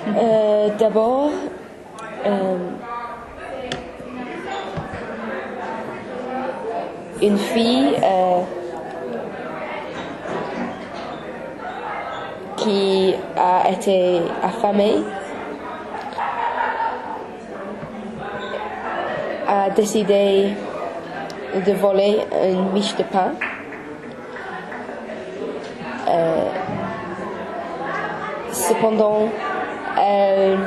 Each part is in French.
D'abord, une fille qui a été affamée a décidé de voler une miche de pain. Cependant, elle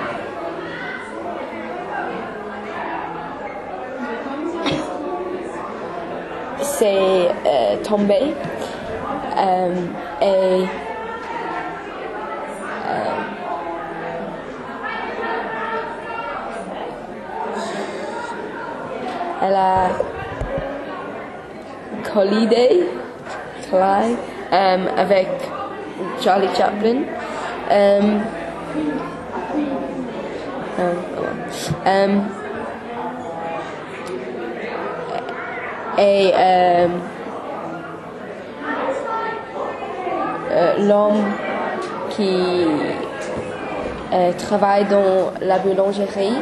s'est tombée et elle a collidé avec Charlie Chaplin. Et l'homme qui travaille dans la boulangerie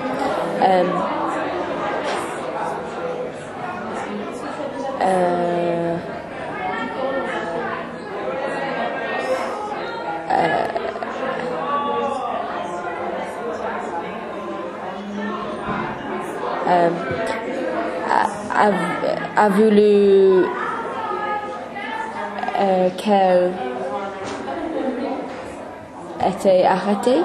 a voulu qu'elle était arrêtée.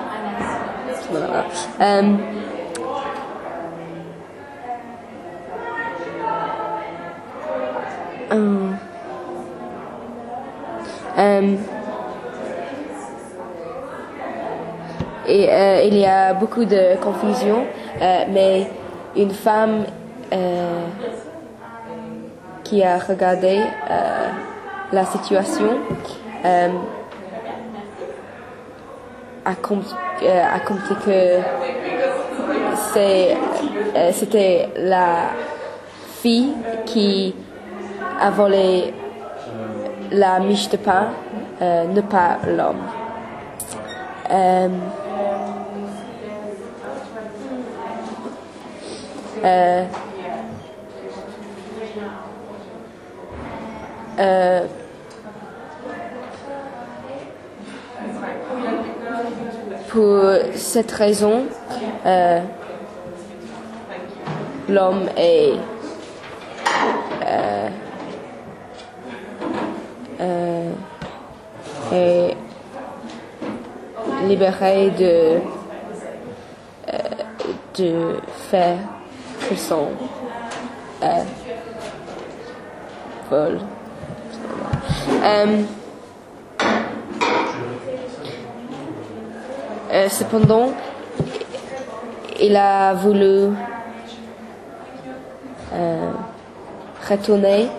Et il y a beaucoup de confusion, mais une femme qui a regardé la situation a compris que c'était la fille qui a volé la miche de pain, ne pas l'homme. Pour cette raison, l'homme est libéré de faire que son vol. Cependant, il a voulu retourner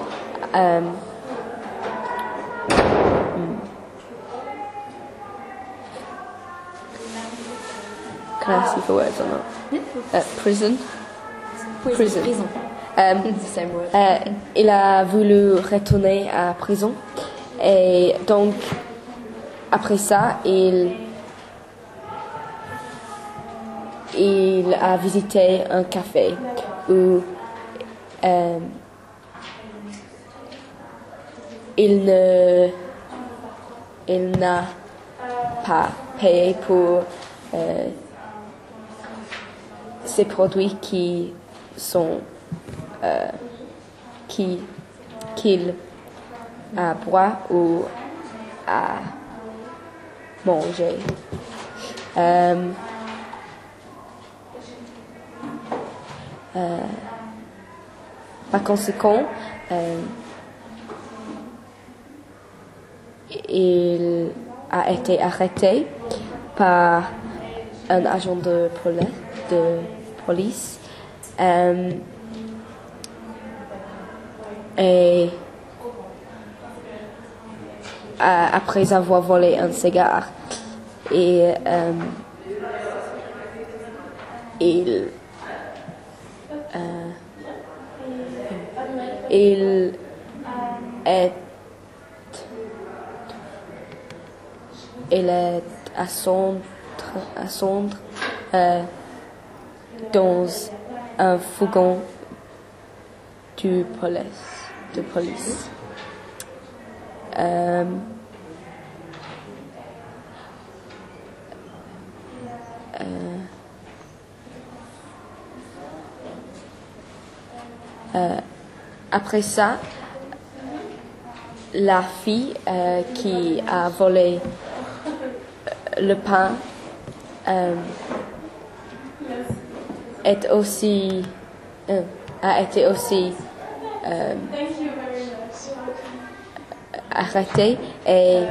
can I ask you for words on that? Prison. Oui, Prison. prison. Same word. Il a voulu retourner à prison et donc après ça il a visité un café où il n'a pas payé pour ces produits qui sont qu'il a boire ou à manger. Par conséquent, il a été arrêté par un agent de police et après avoir volé un cigare et il est à son ascendre dans un fourgon de police. Après ça, la fille qui a volé le pain a été aussi arrêtée et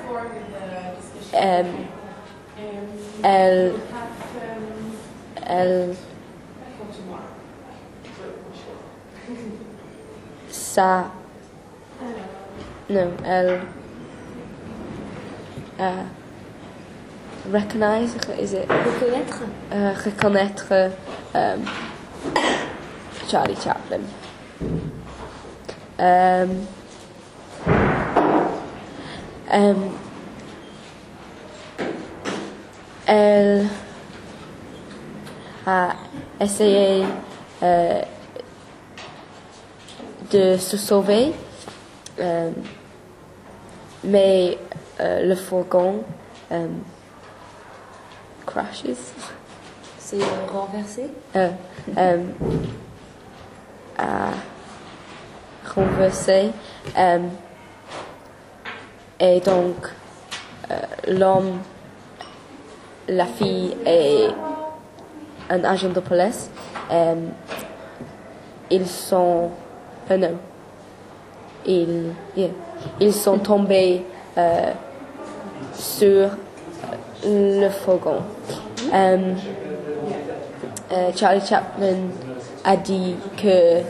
elle reconnaître Charlie Chaplin. Elle a essayé de se sauver, mais le fourgon crashes. C'est renversé. A renversé et donc l'homme, la fille et un agent de police, ils sont ils sont tombés sur le fourgon. Charlie Chaplin a dit que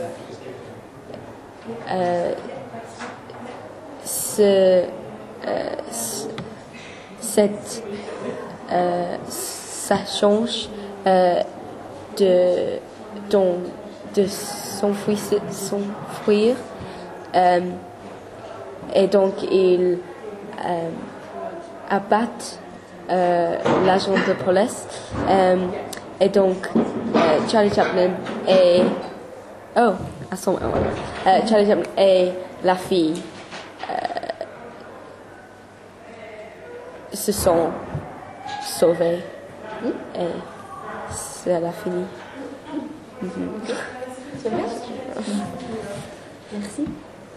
ça change de s'enfuir et donc il abattent l'agent de police et donc Charlie Chaplin et Charlie Chaplin et la fille se sont sauvés et c'est la fini. C'est bien. Merci.